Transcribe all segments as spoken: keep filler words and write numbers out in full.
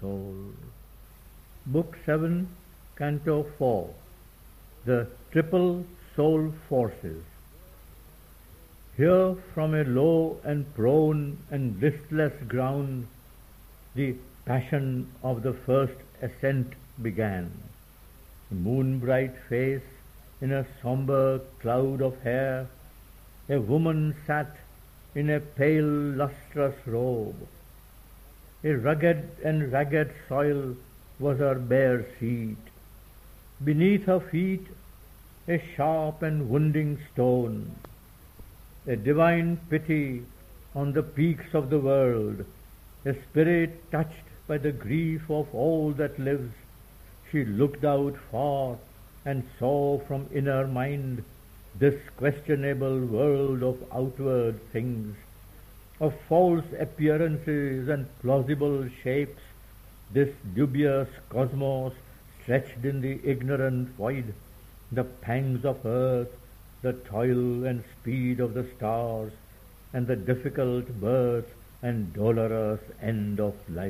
soul. Book seven, Canto four. The Triple Soul Forces. Here from a low and prone and listless ground the passion of the first ascent began. A moon-bright face in a sombre cloud of hair, a woman sat in a pale lustrous robe. A rugged and ragged soil was her bare seat. Beneath her feet a sharp and wounding stone. A divine pity on the peaks of the world, a spirit touched by the grief of all that lives, she looked out far and saw from inner mind this questionable world of outward things, of false appearances and plausible shapes, this dubious cosmos stretched in the ignorant void, the pangs of earth, the toil and speed of the stars, and the difficult birth and dolorous end of life.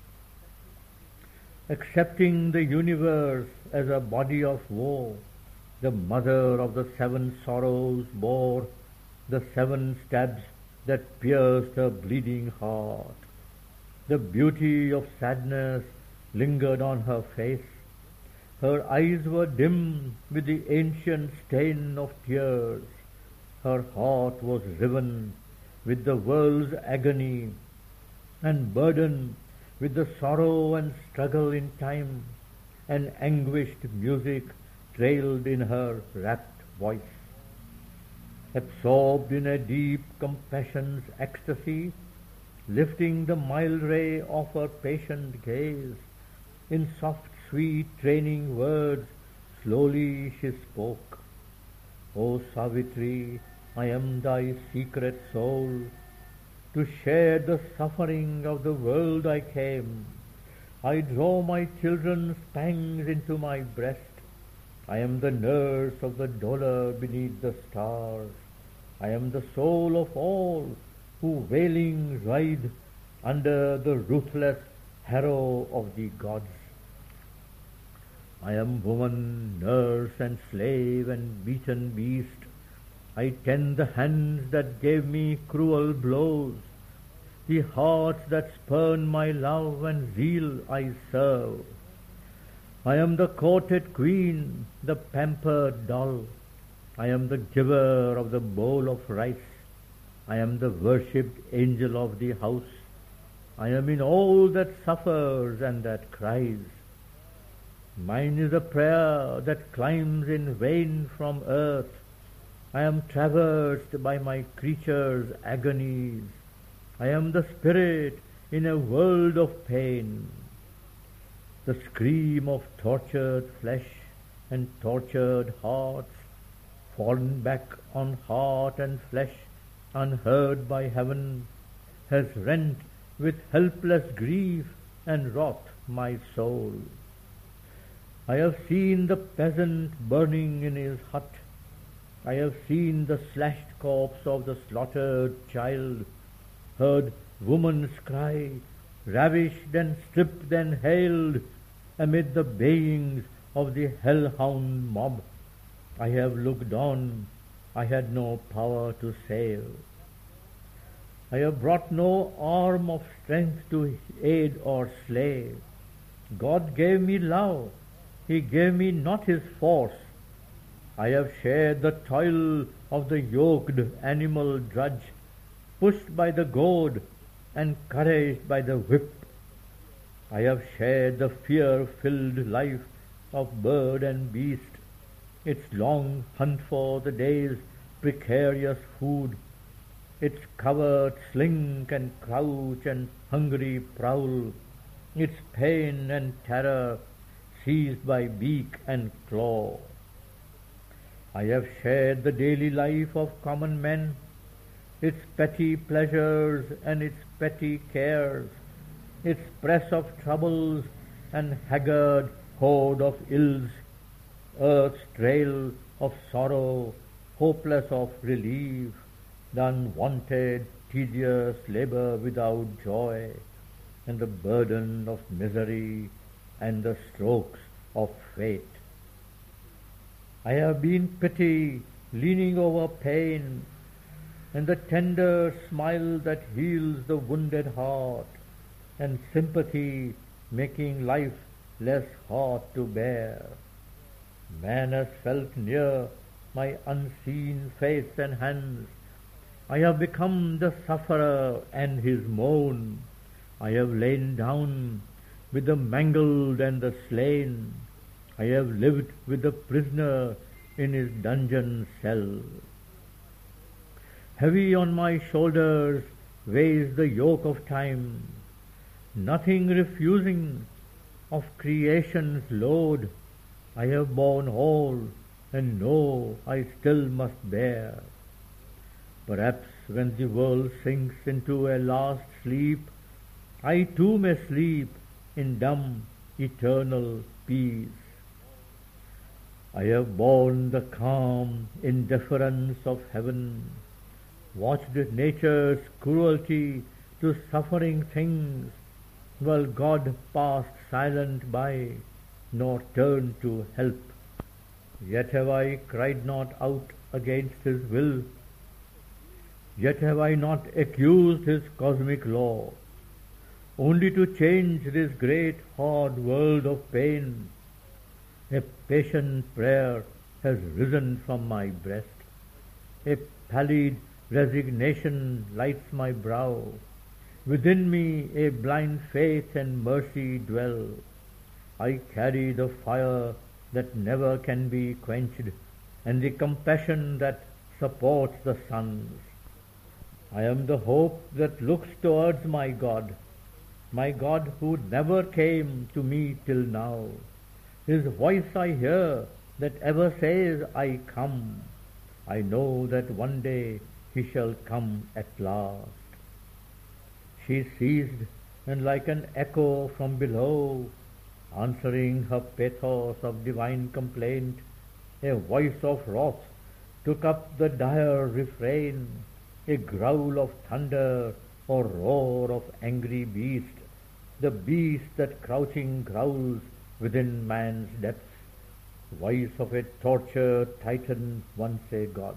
Accepting the universe as a body of woe, the mother of the seven sorrows bore the seven stabs that pierced her bleeding heart. The beauty of sadness lingered on her face. Her eyes were dim with the ancient stain of tears. Her heart was riven with the world's agony and burdened with the sorrow and struggle in time, and anguished music trailed in her rapt voice. Absorbed in a deep compassion's ecstasy, lifting the mild ray of her patient gaze, in soft sweet training words slowly she spoke. O Savitri, I am thy secret soul. To share the suffering of the world I came. I draw my children's pangs into my breast. I am the nurse of the dolor beneath the stars. I am the soul of all who wailing ride under the ruthless harrow of the gods. I am woman, nurse and slave and beaten beast. I tend the hands that gave me cruel blows. The hearts that spurn my love and zeal I serve. I am the courted queen, the pampered doll. I am the giver of the bowl of rice. I am the worshipped angel of the house. I am in all that suffers and that cries. Mine is a prayer that climbs in vain from earth. I am traversed by my creature's agonies. I am the spirit in a world of pain. The scream of tortured flesh and tortured hearts, fallen back on heart and flesh, unheard by heaven, has rent with helpless grief and wrought my soul. I have seen the peasant burning in his hut. I have seen the slashed corpse of the slaughtered child, heard woman's cry, ravished and stripped and hailed amid the bayings of the hellhound mob. I have looked on, I had no power to save. I have brought no arm of strength to aid or slay. God gave me love, He gave me not His force. I have shared the toil of the yoked animal drudge, pushed by the goad, encouraged by the whip. I have shared the fear-filled life of bird and beast, its long hunt for the day's precarious food, its covert slink and crouch and hungry prowl, its pain and terror seized by beak and claw. I have shared the daily life of common men, its petty pleasures and its petty cares, its press of troubles and haggard horde of ills, earth's trail of sorrow, hopeless of relief, the unwanted, tedious labor without joy, and the burden of misery and the strokes of fate. I have been pity leaning over pain, and the tender smile that heals the wounded heart, and sympathy making life less hard to bear. Man has felt near my unseen face and hands. I have become the sufferer and his moan. I have lain down with the mangled and the slain. I have lived with the prisoner in his dungeon cell. Heavy on my shoulders weighs the yoke of time, nothing refusing of creation's load. I have borne all, and know I still must bear. Perhaps when the world sinks into a last sleep, I too may sleep in dumb, eternal peace. I have borne the calm indifference of heaven, watched nature's cruelty to suffering things, while God passed silent by, nor turned to help. Yet have I cried not out against his will, yet have I not accused his cosmic law, only to change this great hard world of pain. A patient prayer has risen from my breast, a pallid resignation lights my brow. Within me a blind faith and mercy dwell. I carry the fire that never can be quenched, and the compassion that supports the suns. I am the hope that looks towards my God, my God who never came to me till now. His voice I hear that ever says, I come. I know that one day he shall come at last. She ceased, and like an echo from below, answering her pathos of divine complaint, a voice of wrath took up the dire refrain, a growl of thunder or roar of angry beast, the beast that crouching growls within man's depths, voice of a tortured titan, once a god.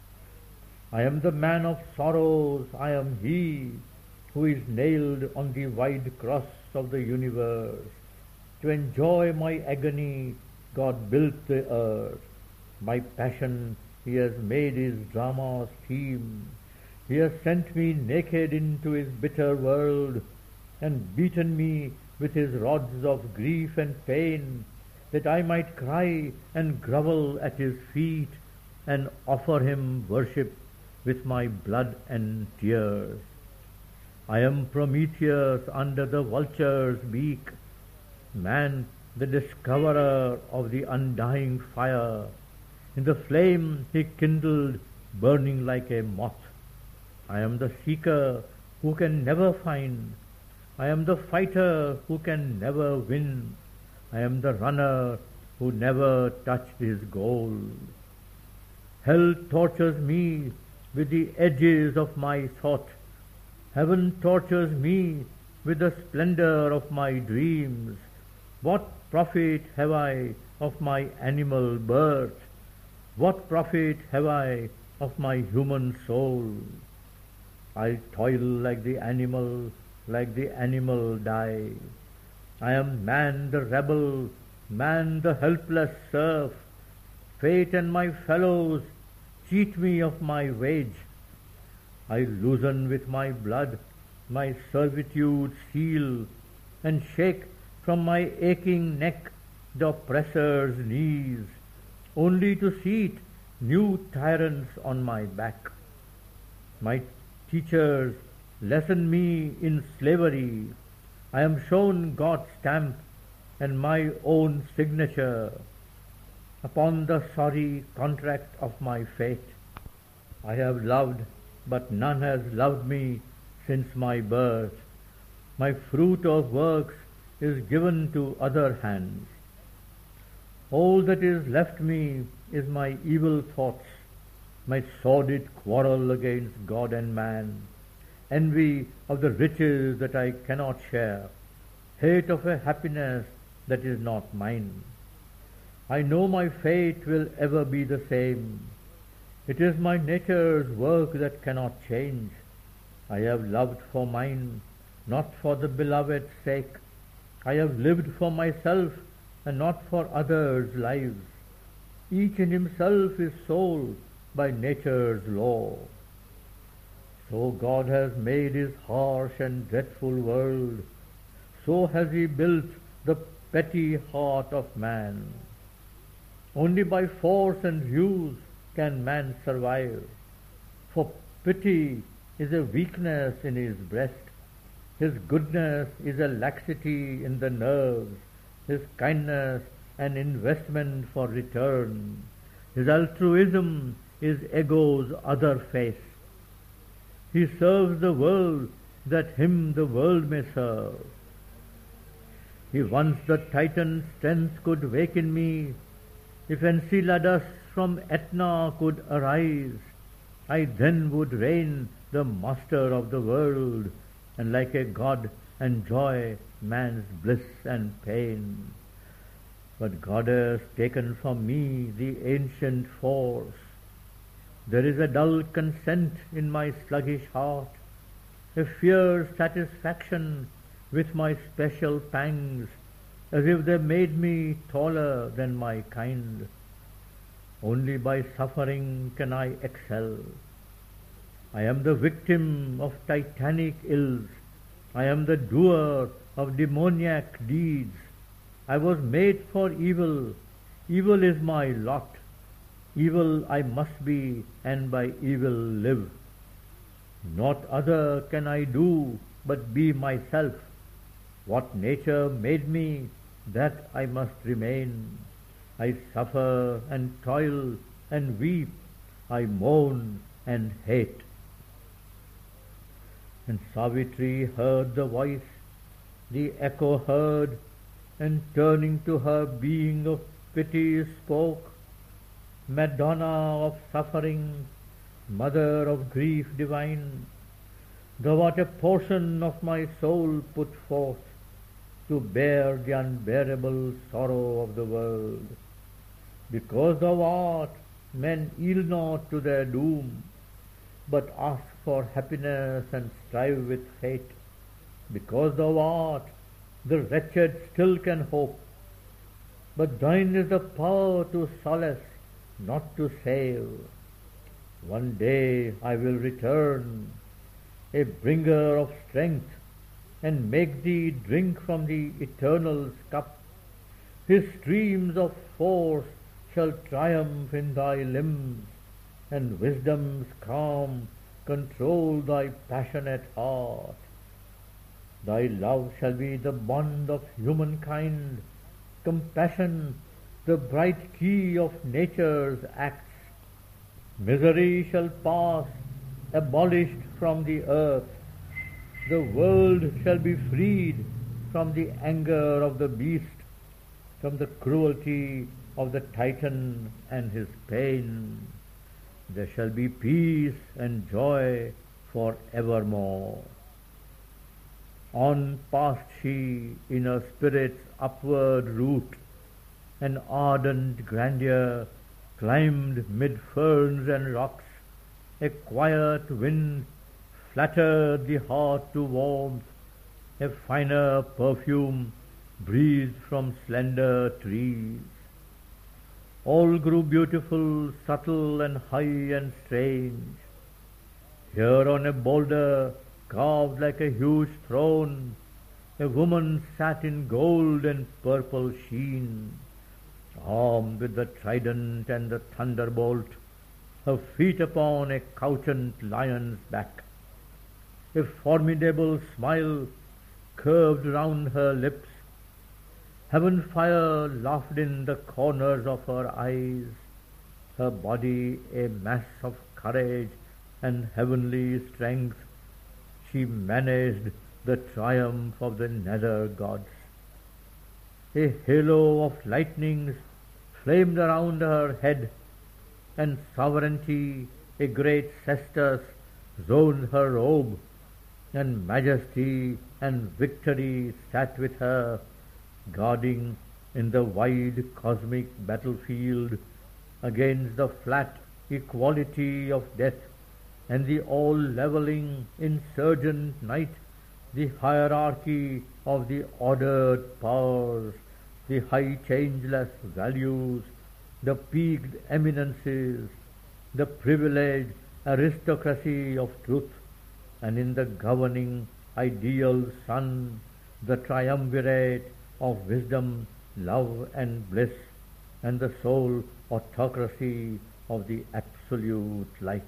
I am the man of sorrows, I am he who is nailed on the wide cross of the universe. To enjoy my agony, God built the earth. My passion he has made his drama's theme. He has sent me naked into his bitter world, and beaten me with his rods of grief and pain, that I might cry and grovel at his feet, and offer him worship with my blood and tears. I am Prometheus under the vulture's beak, man the discoverer of the undying fire. In the flame he kindled, burning like a moth. I am the seeker who can never find. I am the fighter who can never win. I am the runner who never touched his goal. Hell tortures me with the edges of my thought. Heaven tortures me with the splendor of my dreams. What profit have I of my animal birth? What profit have I of my human soul? I toil like the animal, like the animal die. I am man the rebel, man the helpless serf. Fate and my fellows cheat me of my wage. I loosen with my blood my servitude's seal, and shake from my aching neck the oppressor's knees, only to seat new tyrants on my back. My teachers lesson me in slavery. I am shown God's stamp and my own signature upon the sorry contract of my fate. I have loved, but none has loved me since my birth. My fruit of works is given to other hands. All that is left me is my evil thoughts, my sordid quarrel against God and man, envy of the riches that I cannot share, hate of a happiness that is not mine. I know my fate will ever be the same. It is my nature's work that cannot change. I have loved for mine, not for the beloved's sake. I have lived for myself and not for others' lives. Each in himself is soul by nature's law. So God has made his harsh and dreadful world. So has he built the petty heart of man. Only by force and use can man survive. For pity is a weakness in his breast. His goodness is a laxity in the nerves. His kindness an investment for return. His altruism is ego's other face. He serves the world that him the world may serve. If once the Titan strength could wake in me, if Enceladus from Etna could arise, I then would reign the master of the world, and like a god enjoy man's bliss and pain. But God has taken from me the ancient force. There is a dull consent in my sluggish heart, a fierce satisfaction with my special pangs, as if they made me taller than my kind. Only by suffering can I excel. I am the victim of titanic ills. I am the doer of demoniac deeds. I was made for evil. Evil is my lot. Evil I must be, and by evil live. Not other can I do, but be myself. What nature made me, that I must remain. I suffer and toil and weep. I moan and hate. And Savitri heard the voice, the echo heard, and turning to her being of pity spoke, Madonna of suffering, mother of grief divine, thou art a portion of my soul put forth to bear the unbearable sorrow of the world. Because thou art, men yield not to their doom, but ask for happiness and strive with fate. Because thou art, the wretched still can hope, but thine is the power to solace, not to save. One day I will return, a bringer of strength, and make thee drink from the Eternal's cup. His streams of force shall triumph in thy limbs, and wisdom's calm control thy passionate heart. Thy love shall be the bond of humankind, compassion the bright key of nature's acts. Misery shall pass, abolished from the earth. The world shall be freed from the anger of the beast, from the cruelty of the Titan and his pain. There shall be peace and joy for evermore. On passed she in her spirit's upward route, an ardent grandeur climbed mid ferns and rocks. A quiet wind flattered the heart to warmth. A finer perfume breathed from slender trees. All grew beautiful, subtle and high and strange. Here on a boulder carved like a huge throne, a woman sat in gold and purple sheen, armed with the trident and the thunderbolt, her feet upon a couchant lion's back. A formidable smile curved round her lips. Heaven fire laughed in the corners of her eyes, her body a mass of courage and heavenly strength. She managed the triumph of the nether gods. A halo of lightnings flamed around her head, and sovereignty, a great cestus, zoned her robe. and majesty and victory sat with her, guarding in the wide cosmic battlefield against the flat equality of death and the all-leveling insurgent night, the hierarchy of the ordered powers, the high changeless values, the peaked eminences, the privileged aristocracy of truth, and in the governing ideal sun, the triumvirate of wisdom, love, and bliss, and the sole autocracy of the absolute light.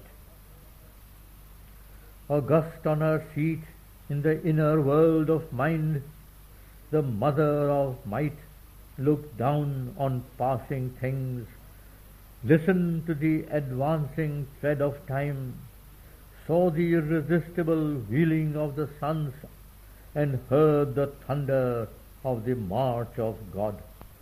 August on her seat in the inner world of mind, the mother of might looked down on passing things, listened to the advancing tread of time, saw the irresistible wheeling of the suns, and heard the thunder of the march of God.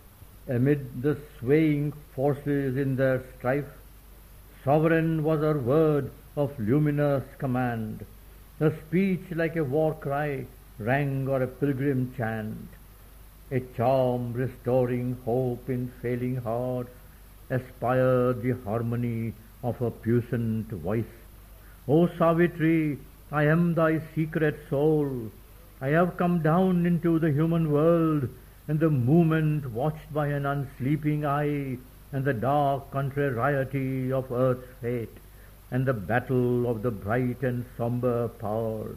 Amid the swaying forces in their strife, sovereign was her word of luminous command. A speech like a war cry rang or a pilgrim chant. A charm restoring hope in failing hearts aspired the harmony of a puissant voice. O Savitri, I am thy secret soul. I have come down into the human world, and the movement watched by an unsleeping eye, and the dark contrariety of earth's fate, and the battle of the bright and somber powers.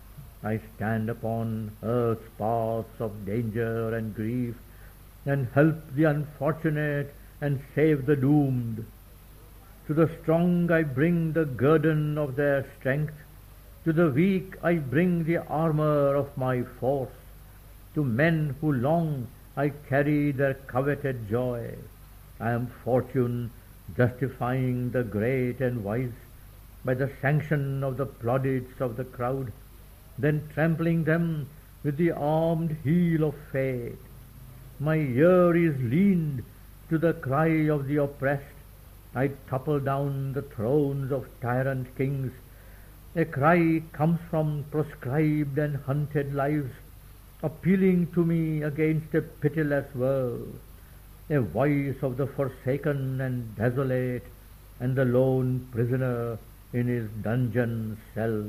I stand upon earth's paths of danger and grief, and help the unfortunate and save the doomed. To the strong I bring the guerdon of their strength, to the weak I bring the armor of my force. To men who long I carry their coveted joy. I am fortune justifying the great and wise by the sanction of the plaudits of the crowd, then trampling them with the armed heel of fate. My ear is leaned to the cry of the oppressed. I topple down the thrones of tyrant kings. A cry comes from proscribed and hunted lives, appealing to me against a pitiless world. A voice of the forsaken and desolate, and the lone prisoner in his dungeon cell.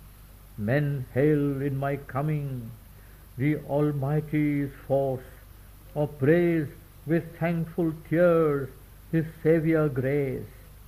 Men hail in my coming the Almighty's force, or praise with thankful tears His Saviour grace.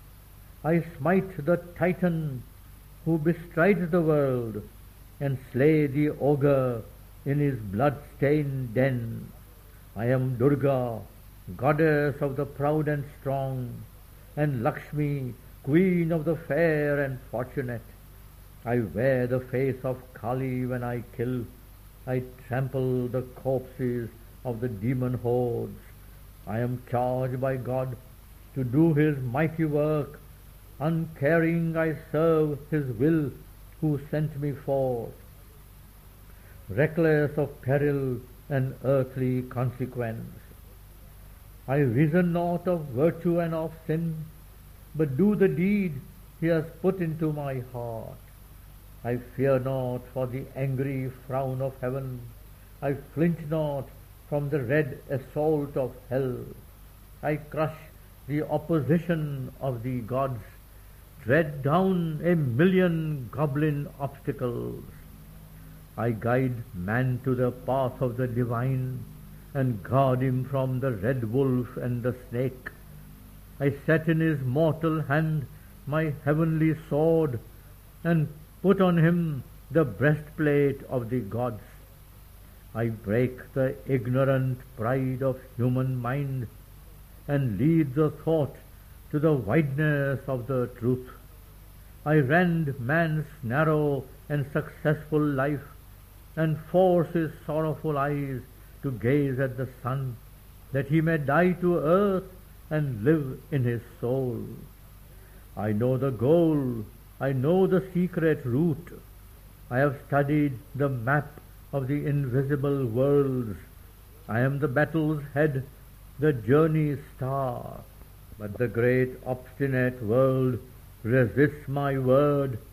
I smite the Titan who bestrides the world, and slay the ogre in his blood-stained den. I am Durga, goddess of the proud and strong, and Lakshmi, queen of the fair and fortunate. I wear the face of Kali when I kill. I trample the corpses of the demon hordes. I am charged by God to do His mighty work. Uncaring I serve His will who sent me forth. Reckless of peril and earthly consequence, I reason not of virtue and of sin, but do the deed He has put into my heart. I fear not for the angry frown of heaven. I flinch not from the red assault of hell. I crush the opposition of the gods, tread down a million goblin obstacles. I guide man to the path of the divine, and guard him from the red wolf and the snake. I set in his mortal hand my heavenly sword, and put on him the breastplate of the gods. I break the ignorant pride of human mind, and lead the thought to the wideness of the truth. I rend man's narrow and successful life, and force his sorrowful eyes to gaze at the sun, that he may die to earth and live in his soul. I know the goal, I know the secret route. I have studied the map of the invisible worlds. I am the battle's head, the journey's star. But the great obstinate world resists my word,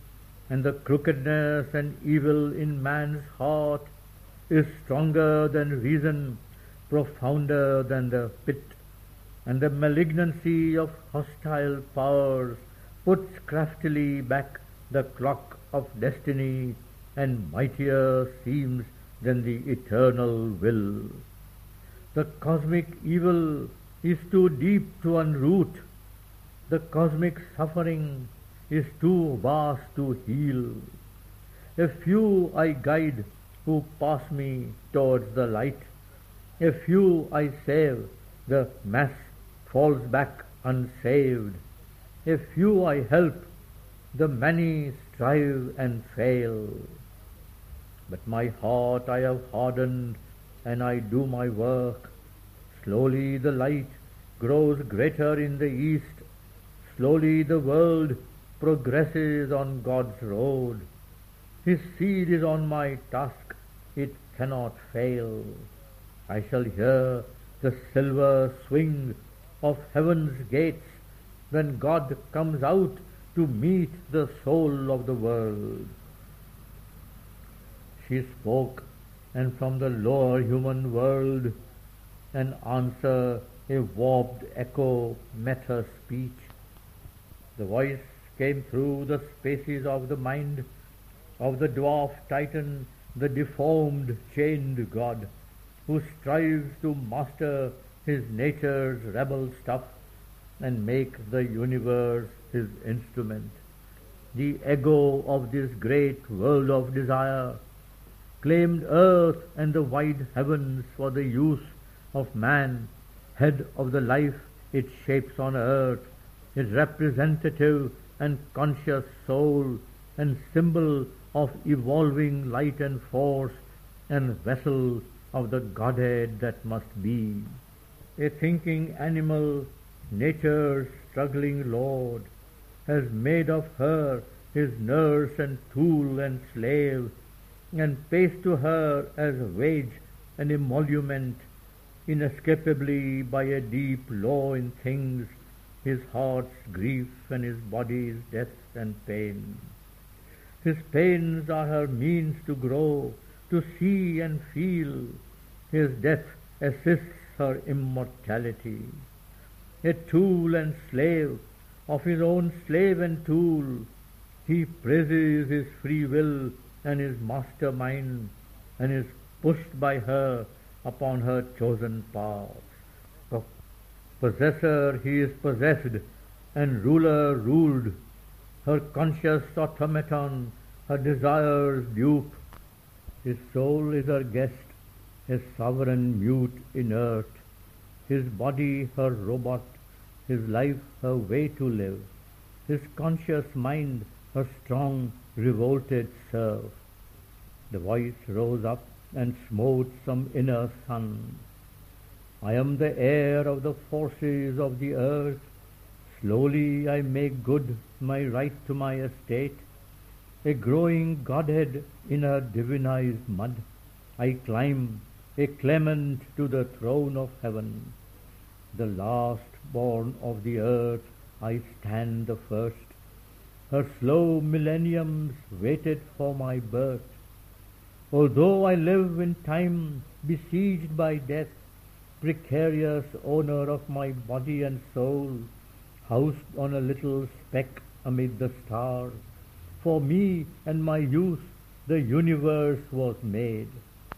and the crookedness and evil in man's heart is stronger than reason, profounder than the pit, and the malignancy of hostile powers puts craftily back the clock of destiny, and mightier seems than the eternal will. The cosmic evil is too deep to unroot. The cosmic suffering is too vast to heal. A few I guide who pass me towards the light. A few I save, the mass falls back unsaved. A few I help, the many strive and fail. But my heart I have hardened, and I do my work. Slowly the light grows greater in the east. Slowly the world progresses on God's road. His seed is on my task, it cannot fail. I shall hear the silver swing of heaven's gates when God comes out to meet the soul of the world. She spoke, and from the lower human world an answer, a warped echo, met her speech. The voice came through the spaces of the mind of the dwarf Titan, the deformed, chained god, who strives to master his nature's rebel stuff and make the universe his instrument. The ego of this great world of desire claimed earth and the wide heavens for the use of man, head of the life it shapes on earth, its representative and conscious soul, and symbol of evolving light and force, and vessel of the Godhead that must be. A thinking animal, nature's struggling lord, has made of her his nurse and tool and slave, and pays to her as wage and emolument, inescapably by a deep law in things, his heart's grief and his body's death and pain. His pains are her means to grow, to see and feel. His death assists her immortality. A tool and slave, of his own slave and tool, he praises his free will and his master mind, and is pushed by her upon her chosen path. Of possessor he is possessed, and ruler ruled, her conscious automaton, her desires dupe. His soul is her guest, his sovereign mute inert, his body her robot, his life her way to live, his conscious mind her strong revolted serf. The voice rose up and smote some inner sun. I am the heir of the forces of the earth. Slowly I make good my right to my estate. A growing Godhead in her divinized mud, I climb, a clement to the throne of heaven. The last born of the earth, I stand the first. Her slow millenniums waited for my birth. Although I live in time besieged by death, precarious owner of my body and soul, housed on a little speck amid the stars, for me and my youth the universe was made.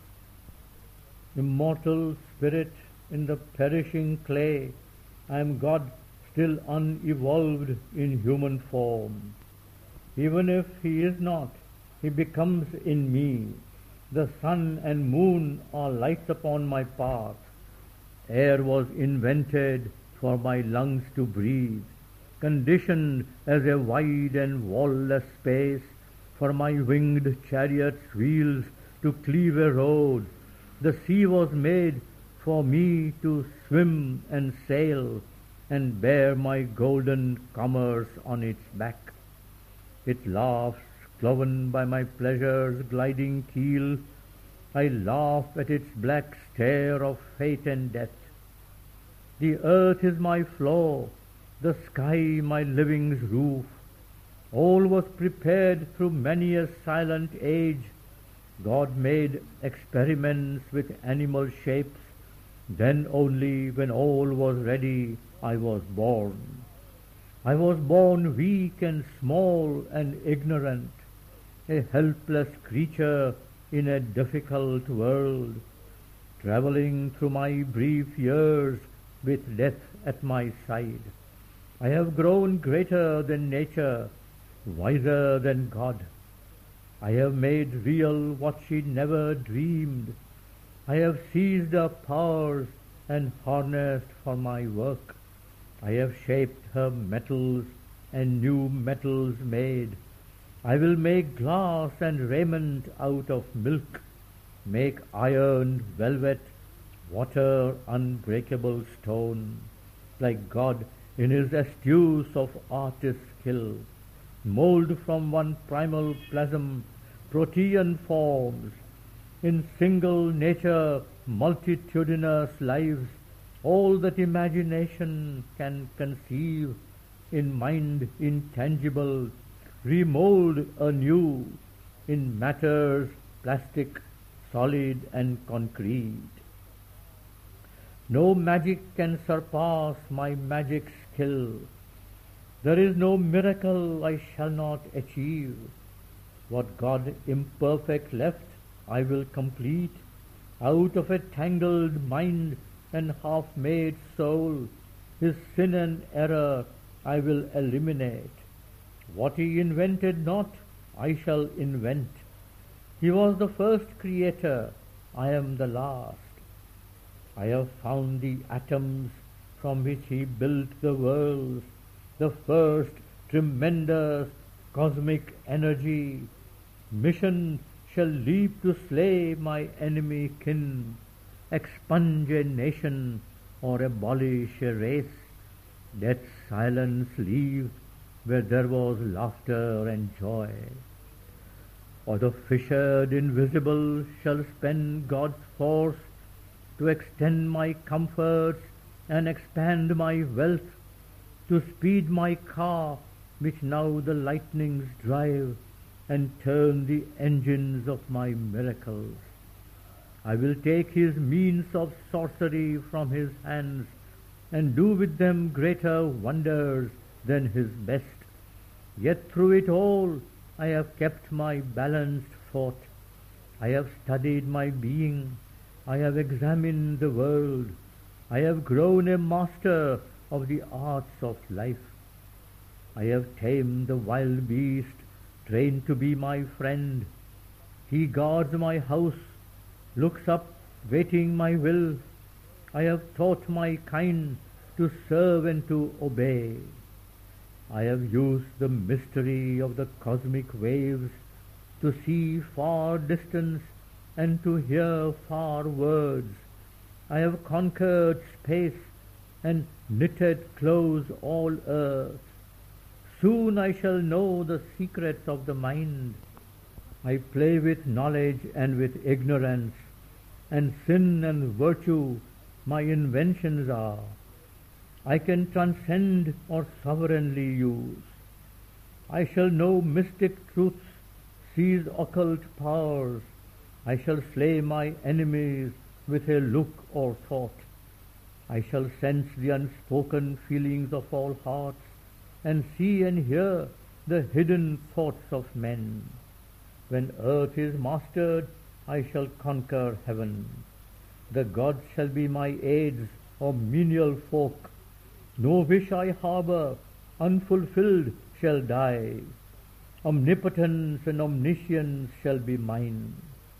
Immortal spirit in the perishing clay, I am God still unevolved in human form. Even if he is not, he becomes in me. The sun and moon are lights upon my path. Air was invented for my lungs to breathe, conditioned as a wide and wall-less space for my winged chariot's wheels to cleave a road. The sea was made for me to swim and sail and bear my golden commerce on its back. It laughs, cloven by my pleasure's gliding keel. I laugh at its black stare of fate and death. The earth is my floor, the sky my living's roof. All was prepared through many a silent age. God made experiments with animal shapes. Then only when all was ready I was born. I was born weak and small and ignorant, a helpless creature in a difficult world, traveling through my brief years with death at my side. I have grown greater than nature, wiser than God. I have made real what she never dreamed. I have seized her powers and harnessed for my work. I have shaped her metals and new metals made. I will make glass and raiment out of milk, make iron, velvet, water, unbreakable stone, like God in his astute of artist's skill, mold from one primal plasm protean forms, in single nature multitudinous lives, all that imagination can conceive, in mind intangible, remold anew, in matters plastic, solid and concrete. No magic can surpass my magic skill. There is no miracle I shall not achieve. What God imperfect left, I will complete. Out of a tangled mind and half-made soul, his sin and error I will eliminate. What he invented not, I shall invent. He was the first creator, I am the last. I have found the atoms from which he built the worlds, the first tremendous cosmic energy. Mission shall leap to slay my enemy kin, expunge a nation or abolish a race. Let silence leave where there was laughter and joy. Or the fissured invisible shall spend God's force to extend my comforts and expand my wealth, to speed my car which now the lightnings drive, and turn the engines of my miracles. I will take his means of sorcery from his hands, and do with them greater wonders than his best. Yet through it all I have kept my balanced thought. I have studied my being. I have examined the world. I have grown a master of the arts of life. I have tamed the wild beast, trained to be my friend. He guards my house, looks up, waiting my will. I have taught my kind to serve and to obey. I have used the mystery of the cosmic waves to see far distance and to hear far words. I have conquered space and knitted close all earth. Soon I shall know the secrets of the mind. I play with knowledge and with ignorance, and sin and virtue my inventions are. I can transcend or sovereignly use. I shall know mystic truths, seize occult powers. I shall slay my enemies with a look or thought. I shall sense the unspoken feelings of all hearts, and see and hear the hidden thoughts of men. When earth is mastered, I shall conquer heaven. The gods shall be my aids or menial folk. No wish I harbor, unfulfilled, shall die. Omnipotence and omniscience shall be mine.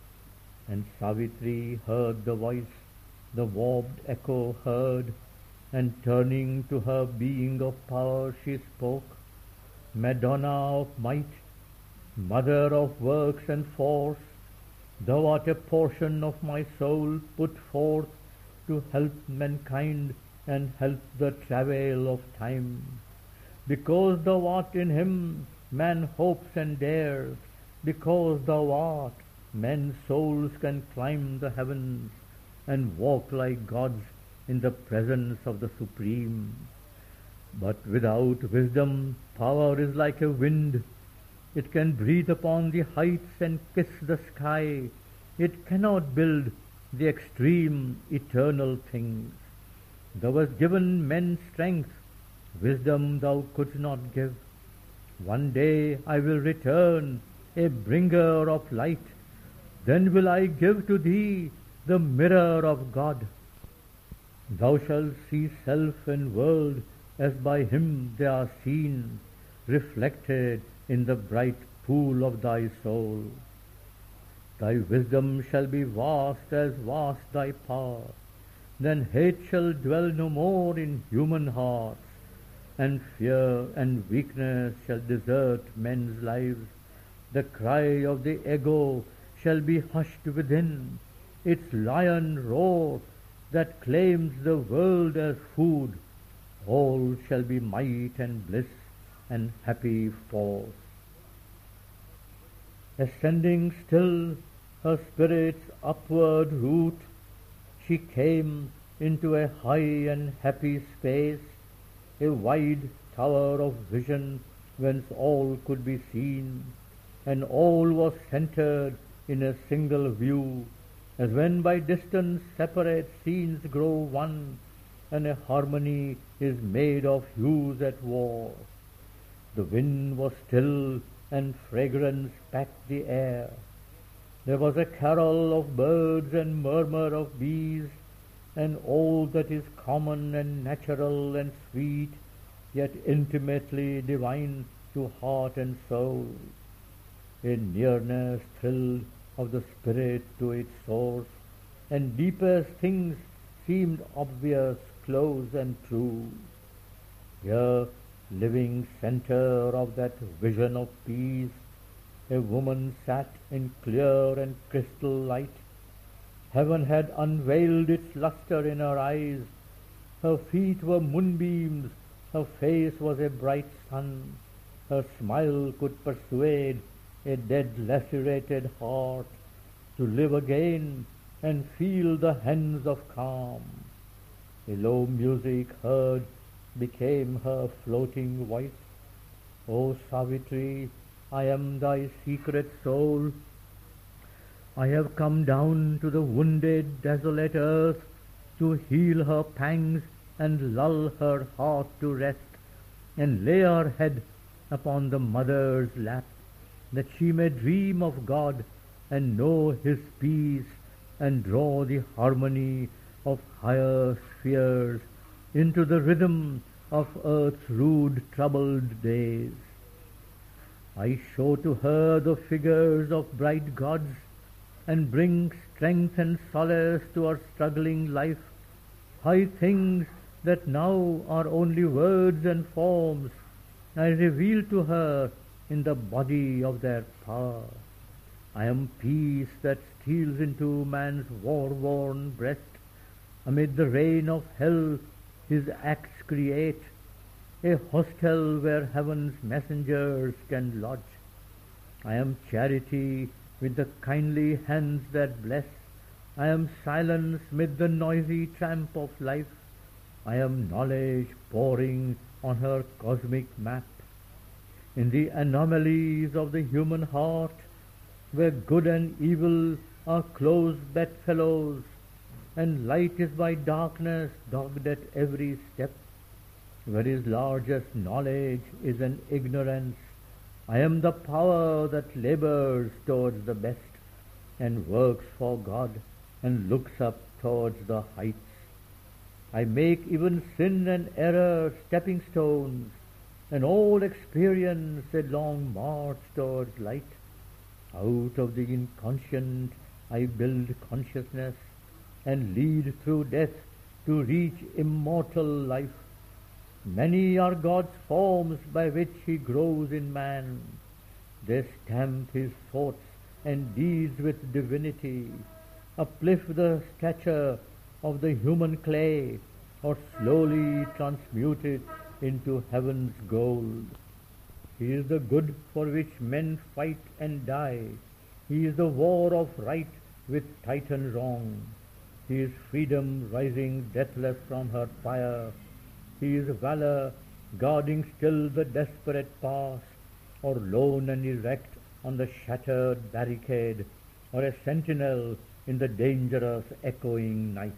And Savitri heard the voice, the warped echo heard, and turning to her being of power she spoke. Madonna of might, mother of works and force, thou art a portion of my soul put forth to help mankind and help the travail of time. Because thou art in him, man hopes and dares. Because thou art, men's souls can climb the heavens and walk like gods in the presence of the Supreme. But without wisdom, power is like a wind. It can breathe upon the heights and kiss the sky. It cannot build the extreme, eternal things. Thou hast given men strength, wisdom thou couldst not give. One day I will return, a bringer of light. Then will I give to thee the mirror of God. Thou shalt see self and world as by him they are seen, reflected in the bright pool of thy soul. Thy wisdom shall be vast as vast thy power. Then hate shall dwell no more in human hearts, and fear and weakness shall desert men's lives. The cry of the ego shall be hushed within, its lion roar that claims the world as food. All shall be might and bliss and happy force. Ascending still her spirit's upward route, she came into a high and happy space, a wide tower of vision whence all could be seen, and all was centered in a single view, as when by distance separate scenes grow one, and a harmony is made of hues at war. The wind was still, and fragrance packed the air. There was a carol of birds and murmur of bees, and all that is common and natural and sweet, yet intimately divine to heart and soul. A nearness thrilled of the spirit to its source, and deepest things seemed obvious, close and true. Here, living center of that vision of peace, a woman sat in clear and crystal light. Heaven had unveiled its luster in her eyes. Her feet were moonbeams, her face was a bright sun. Her smile could persuade a dead lacerated heart to live again and feel the hands of calm. A low music heard became her floating voice. O Savitri, I am thy secret soul. I have come down to the wounded, desolate earth to heal her pangs and lull her heart to rest, and lay her head upon the mother's lap, that she may dream of God and know his peace and draw the harmony of higher spheres into the rhythm of earth's rude troubled days. I show to her the figures of bright gods, and bring strength and solace to her struggling life. High things that now are only words and forms, I reveal to her in the body of their power. I am peace that steals into man's war-worn breast. Amid the rain of hell his acts create, a hostel where heaven's messengers can lodge. I am charity with the kindly hands that bless. I am silence mid the noisy tramp of life. I am knowledge pouring on her cosmic map. In the anomalies of the human heart, where good and evil are close bedfellows, and light is by darkness dogged at every step, where his largest knowledge is an ignorance, I am the power that labors towards the best, and works for God, and looks up towards the heights. I make even sin and error stepping stones, and all experience a long march towards light. Out of the inconscient I build consciousness, and lead through death to reach immortal life. Many are God's forms by which he grows in man. They stamp his thoughts and deeds with divinity, uplift the stature of the human clay, or slowly transmute it into heaven's gold. He is the good for which men fight and die. He is the war of right with titan wrong. He is freedom rising deathless from her fire. He is valor guarding still the desperate pass, or lone and erect on the shattered barricade, or a sentinel in the dangerous echoing night.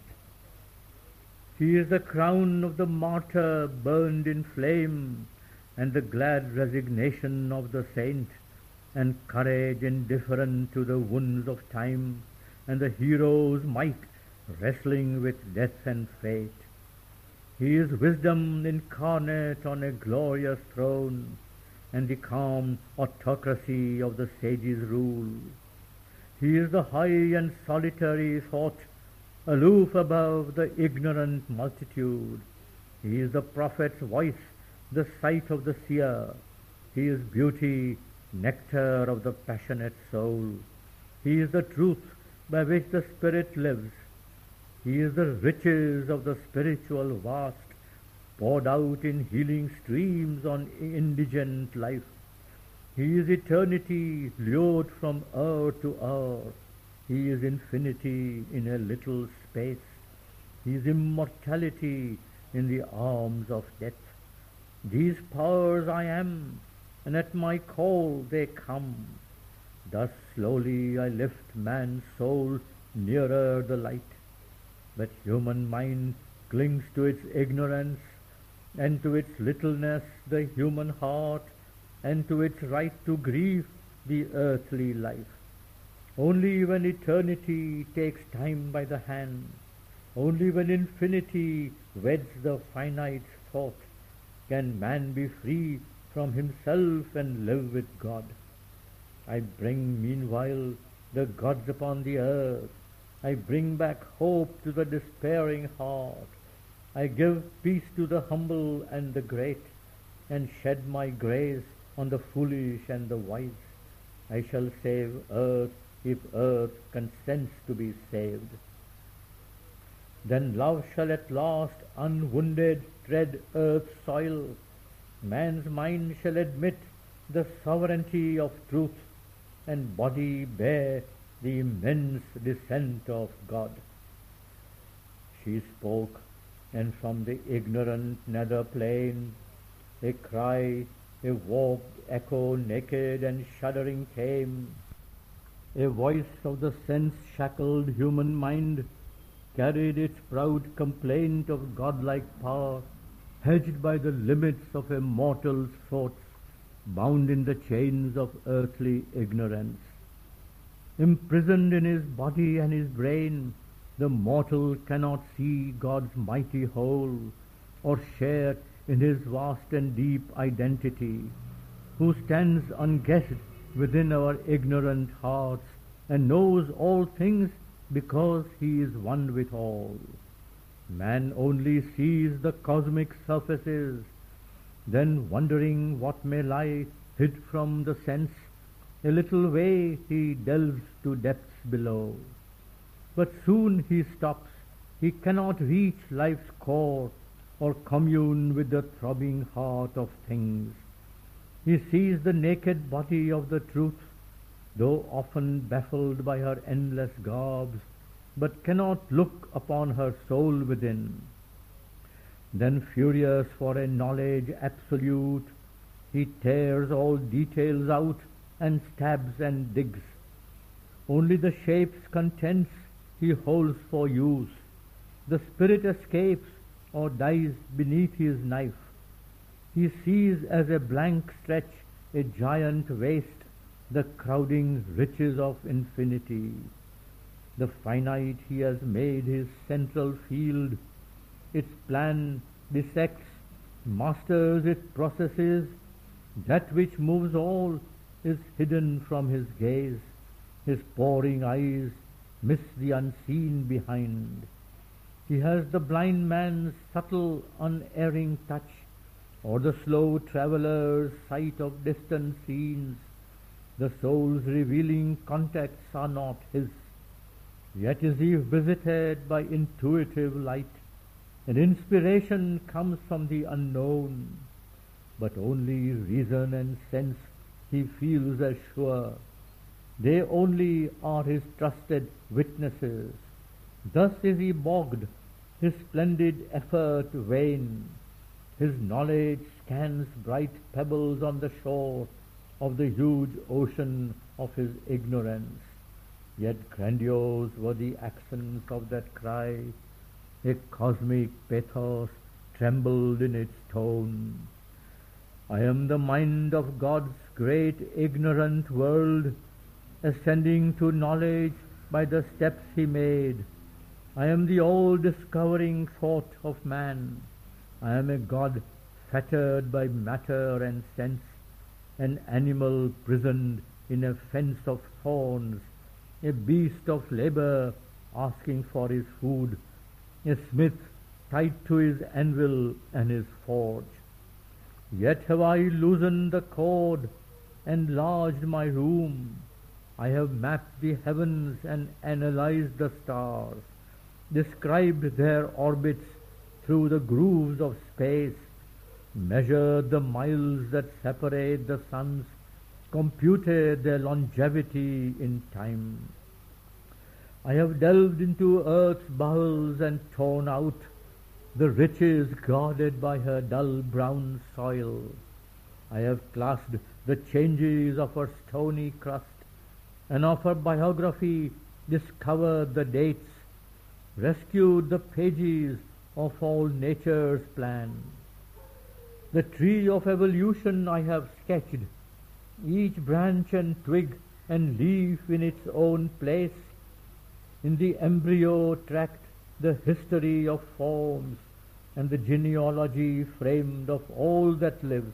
He is the crown of the martyr burned in flame, and the glad resignation of the saint, and courage indifferent to the wounds of time, and the hero's might wrestling with death and fate. He is wisdom incarnate on a glorious throne, and the calm autocracy of the sage's rule. He is the high and solitary thought, aloof above the ignorant multitude. He is the prophet's voice, the sight of the seer. He is beauty, nectar of the passionate soul. He is the truth by which the spirit lives. He is the riches of the spiritual vast, poured out in healing streams on indigent life. He is eternity lured from hour to hour. He is infinity in a little space. He is immortality in the arms of death. These powers I am, and at my call they come. Thus slowly I lift man's soul nearer the light. But human mind clings to its ignorance, and to its littleness the human heart, and to its right to grieve the earthly life. Only when eternity takes time by the hand, only when infinity weds the finite thought, can man be free from himself and live with God. I bring meanwhile the gods upon the earth. I bring back hope to the despairing heart. I give peace to the humble and the great, and shed my grace on the foolish and the wise. I shall save earth if earth consents to be saved. Then love shall at last unwounded tread earth's soil. Man's mind shall admit the sovereignty of truth, and body bear the immense descent of God. She spoke, and from the ignorant nether plain a cry, a warped echo, naked and shuddering came. A voice of the sense-shackled human mind carried its proud complaint of godlike power, hedged by the limits of a mortal's thoughts, bound in the chains of earthly ignorance. Imprisoned in his body and his brain, the mortal cannot see God's mighty whole, or share in his vast and deep identity, who stands unguessed within our ignorant hearts, and knows all things because he is one with all. Man only sees the cosmic surfaces, then wondering what may lie hid from the sense, a little way he delves to depths below. But soon he stops. He cannot reach life's core, or commune with the throbbing heart of things. He sees the naked body of the truth, though often baffled by her endless garbs, but cannot look upon her soul within. Then furious for a knowledge absolute, he tears all details out and stabs and digs. Only the shape's contents he holds for use. The spirit escapes or dies beneath his knife. He sees as a blank stretch, a giant waste, the crowding riches of infinity. The finite he has made his central field. Its plan dissects, masters its processes. That which moves all is hidden from his gaze. His poring eyes miss the unseen behind. He has the blind man's subtle, unerring touch, or the slow traveller's sight of distant scenes. The soul's revealing contacts are not his. Yet is he visited by intuitive light, and inspiration comes from the unknown. But only reason and sense he feels as sure. They only are his trusted witnesses. Thus is he bogged, his splendid effort vain. His knowledge scans bright pebbles on the shore of the huge ocean of his ignorance. Yet grandiose were the accents of that cry. A cosmic pathos trembled in its tone. I am the mind of God's great ignorant world, ascending to knowledge by the steps he made. I am the all-discovering thought of man. I am a God fettered by matter and sense, an animal prisoned in a fence of thorns, a beast of labor asking for his food, a smith tied to his anvil and his forge. Yet have I loosened the cord, enlarged my room. I have mapped the heavens and analyzed the stars, described their orbits through the grooves of space, measured the miles that separate the suns, computed their longevity in time. I have delved into earth's bowels and torn out the riches guarded by her dull brown soil. I have clasped the changes of her stony crust, and of her biography discovered the dates, rescued the pages of all nature's plan. The tree of evolution I have sketched, each branch and twig and leaf in its own place. In the embryo tracked the history of forms and the genealogy framed of all that lives.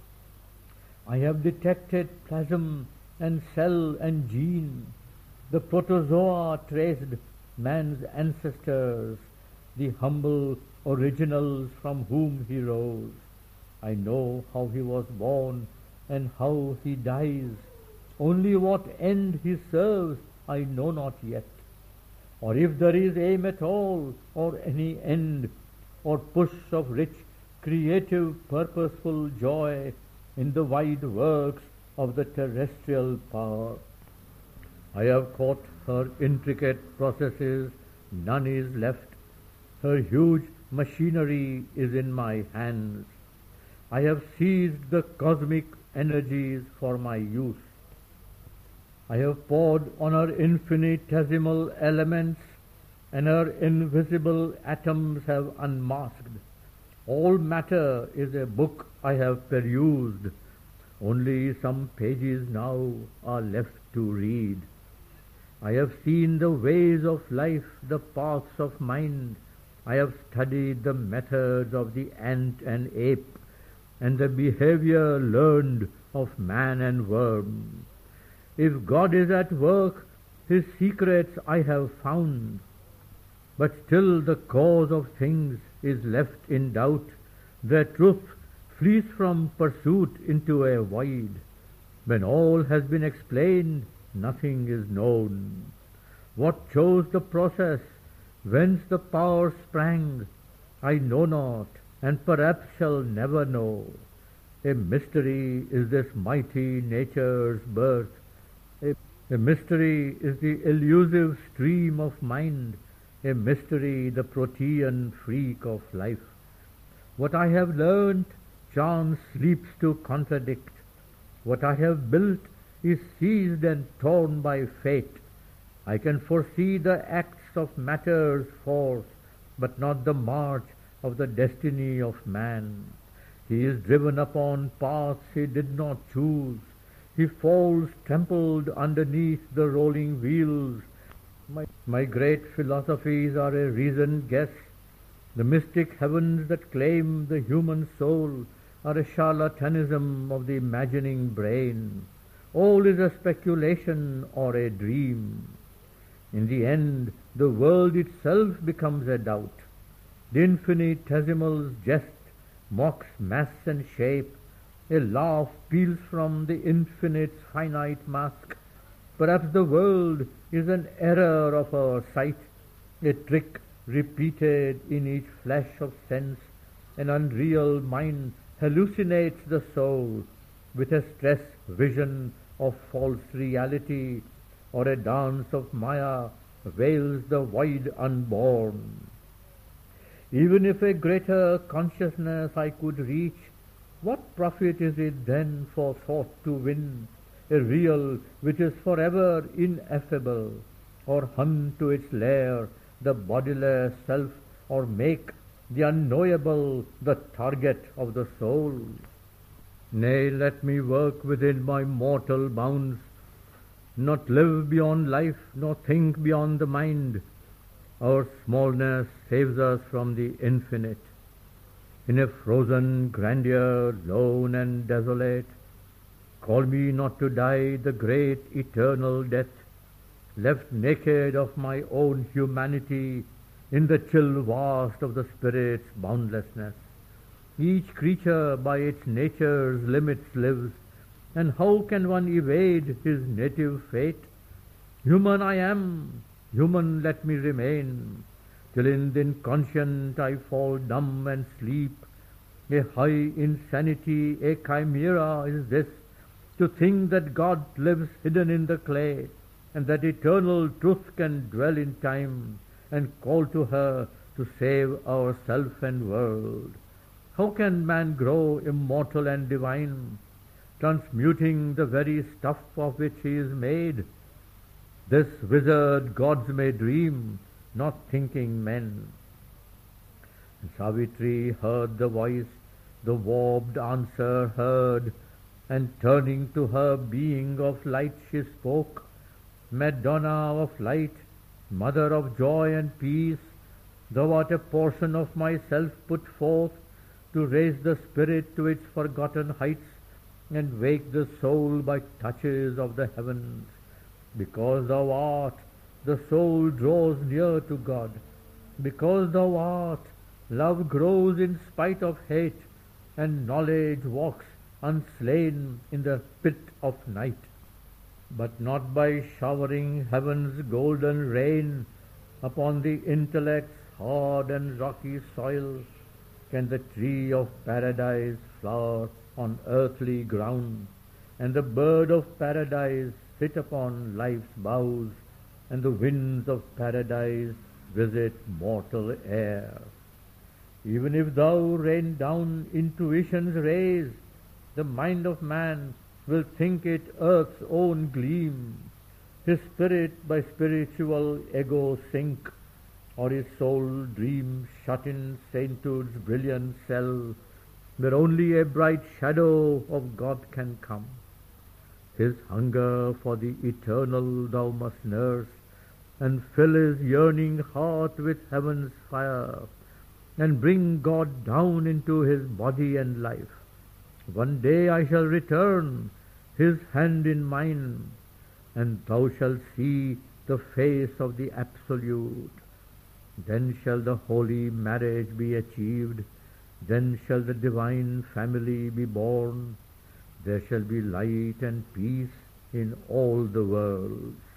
I have detected plasm and cell and gene. The protozoa traced man's ancestors, the humble originals from whom he rose. I know how he was born and how he dies. Only what end he serves I know not yet. Or if there is aim at all, or any end, or push of rich, creative, purposeful joy in the wide works of the terrestrial power. I have caught her intricate processes, none is left. Her huge machinery is in my hands. I have seized the cosmic energies for my use. I have poured on her infinitesimal elements, and her invisible atoms have unmasked. All matter is a book I have perused. Only some pages now are left to read. I have seen the ways of life, the paths of mind. I have studied the methods of the ant and ape, and the behavior learned of man and worm. If God is at work, his secrets I have found. But still the cause of things is left in doubt. Their truth flees from pursuit into a void. When all has been explained, nothing is known. What chose the process? Whence the power sprang? I know not, and perhaps shall never know. A mystery is this mighty nature's birth. A, a mystery is the elusive stream of mind. A mystery the protean freak of life. What I have learnt, chance sleeps to contradict. What I have built is seized and torn by fate. I can foresee the acts of matter's force, but not the march of the destiny of man. He is driven upon paths he did not choose. He falls trampled underneath the rolling wheels. My, my great philosophies are a reasoned guess. The mystic heavens that claim the human soul are a charlatanism of the imagining brain. All is a speculation or a dream. In the end, the world itself becomes a doubt. The infinitesimal's jest mocks mass and shape. A laugh peals from the infinite's finite mask. Perhaps the world is an error of our sight, a trick repeated in each flash of sense. An unreal mind hallucinates the soul with a stress vision of false reality, or a dance of Maya veils the void unborn. Even if a greater consciousness I could reach, what profit is it then for thought to win a real which is forever ineffable, or hunt to its lair the bodiless self, or make the unknowable the target of the soul? Nay, let me work within my mortal bounds, not live beyond life, nor think beyond the mind. Our smallness saves us from the infinite. In a frozen grandeur, lone and desolate, call me not to die the great eternal death, left naked of my own humanity in the chill vast of the Spirit's boundlessness. Each creature by its nature's limits lives, and how can one evade his native fate? Human I am, human let me remain, till in the inconscient I fall dumb and sleep. A high insanity, a chimera is this, to think that God lives hidden in the clay, and that eternal truth can dwell in time, and call to her to save our self and world. How can man grow immortal and divine, transmuting the very stuff of which he is made? This wizard gods may dream, not thinking men. And Savitri heard the voice, the warped answer heard, and turning to her being of light she spoke, Madonna of light, mother of joy and peace, thou art a portion of myself put forth, to raise the spirit to its forgotten heights, and wake the soul by touches of the heavens. Because thou art, the soul draws near to God. Because thou art, love grows in spite of hate, and knowledge walks unslain in the pit of night. But not by showering heaven's golden rain upon the intellect's hard and rocky soil can the tree of paradise flower on earthly ground, and the bird of paradise sit upon life's boughs, and the winds of paradise visit mortal air. Even if thou rain down intuition's rays, the mind of man will think it earth's own gleam, his spirit by spiritual ego sink, or his soul dream shut in sainthood's brilliant cell, where only a bright shadow of God can come. His hunger for the eternal thou must nurse, and fill his yearning heart with heaven's fire, and bring God down into his body and life. One day I shall return, his hand in mine, and thou shalt see the face of the Absolute. Then shall the holy marriage be achieved, then shall the divine family be born, there shall be light and peace in all the worlds.